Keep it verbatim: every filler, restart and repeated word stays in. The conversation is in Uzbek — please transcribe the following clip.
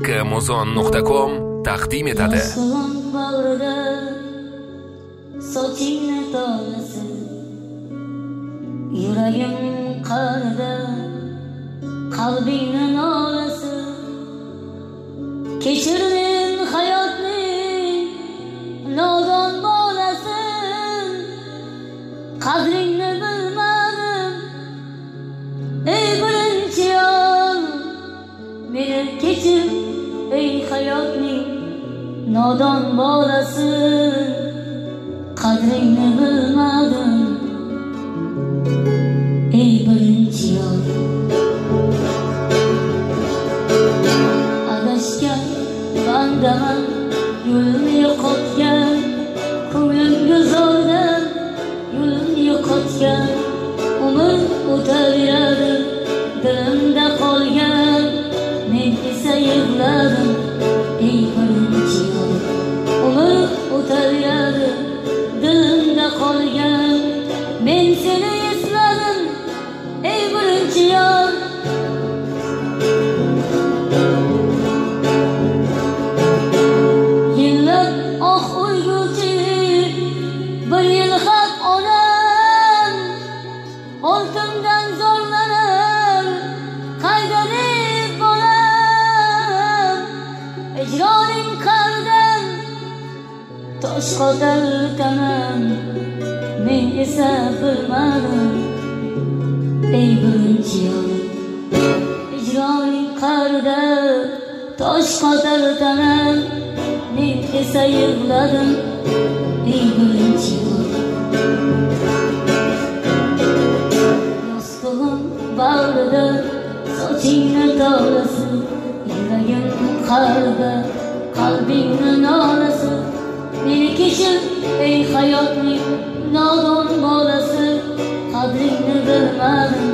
kmuzon nuqta com taqdim etadi. Yostiğin bağrida sochingni tolasi, yuragim qarida qalbingni nolasi. Kechir men hayotning nodon bolasin, qadringni bilmadim ey birinchi yo'l. Meni kechir ey hayotning nodon bolasin, qadringni bilmadim ey birinchi yo'l. Adashgan bandaman, yo'lni yo'qotgan, ko'nglimga zo'rdan yo'lni yo'qotgan. Umr o'taveradi dilimda qolgan, men esa yig'ladim ey birinchi yo'l. Umr o'taveradi dilimda qolgan, men seni esladim ey birinchi yo'l. Yillab oh o'yguvchi bir yil xat onam, oltimdan zo'rlanar qayda deb bolam. Ijroning qaldan tosh qotartaman, men esa bilmadim ey birinchi yo'l. Ijroning qarida tosh qotartaman, men esa yig'ladim ey birinchi yo'l. Yostiğin bağrida sochingni tolasi, yuragim qarida qalbingni nolasi. Meni kechir ey hayotning nodon bolasi, qadringni bilmadim